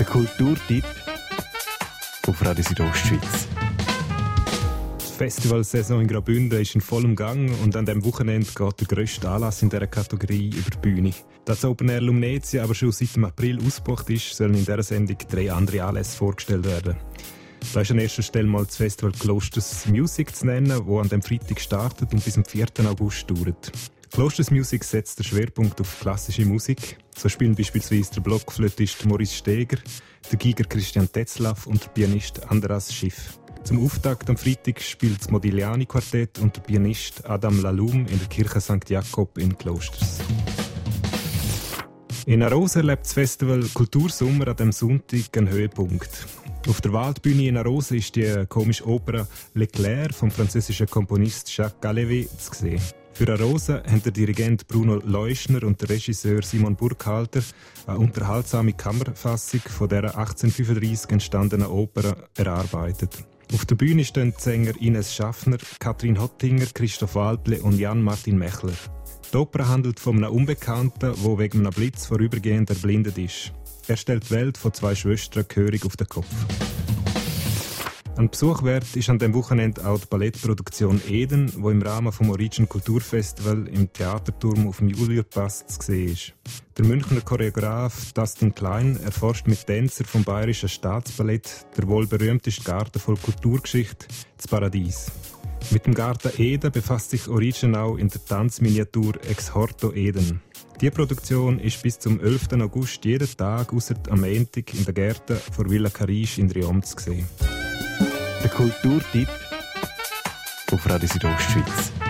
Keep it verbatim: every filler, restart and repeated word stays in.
Der Kulturtipp auf Radio Südostschweiz. Die Festivalsaison in Graubünden ist in vollem Gang und an diesem Wochenende geht der grösste Anlass in dieser Kategorie über die Bühne. Da das Open Air Lumnezia aber schon seit dem April ausgebucht ist, sollen in dieser Sendung drei andere Anlässe vorgestellt werden. Da ist an erster Stelle mal das Festival Klosters Music zu nennen, das an dem Freitag startet und bis zum vierten August dauert. Klosters Music setzt den Schwerpunkt auf klassische Musik. So spielen beispielsweise der Blockflötist Maurice Steger, der Giger Christian Tetzlaff und der Pianist Andras Schiff. Zum Auftakt am Freitag spielt das Modigliani-Quartett und der Pianist Adam Lalum in der Kirche Sankt Jakob in Klosters. In Arosa erlebt das Festival Kultursommer an diesem Sonntag einen Höhepunkt. Auf der Waldbühne in Arosa ist die komische Oper «L'Éclair» vom französischen Komponist Jacques Galevy zu sehen. Für Arosa haben der Dirigent Bruno Leuschner und der Regisseur Simon Burkhalter eine unterhaltsame Kammerfassung von der achtzehnhundertfünfunddreissig entstandenen Oper erarbeitet. Auf der Bühne stehen die Sänger Ines Schaffner, Katrin Hottinger, Christoph Waltle und Jan-Martin Mechler. Die Oper handelt von einem Unbekannten, der wegen einem Blitz vorübergehend erblindet ist. Er stellt die Welt von zwei Schwestern gehörig auf den Kopf. Ein Besuch wert ist an diesem Wochenende auch die Ballettproduktion Eden, die im Rahmen des Origin Kulturfestival im Theaterturm auf dem Julierpass zu sehen ist. Der Münchner Choreograf Dustin Klein erforscht mit Tänzern vom Bayerischen Staatsballett der wohl berühmteste Garten voll Kulturgeschichte, das Paradies. Mit dem Garten Eden befasst sich Origin auch in der Tanzminiatur Ex Horto Eden. Die Produktion ist bis zum elften August jeden Tag ausser am Montag in den Gärten vor Villa Carisch in Riom zu sehen. Der Kulturtipp auf Radio Südostschweiz.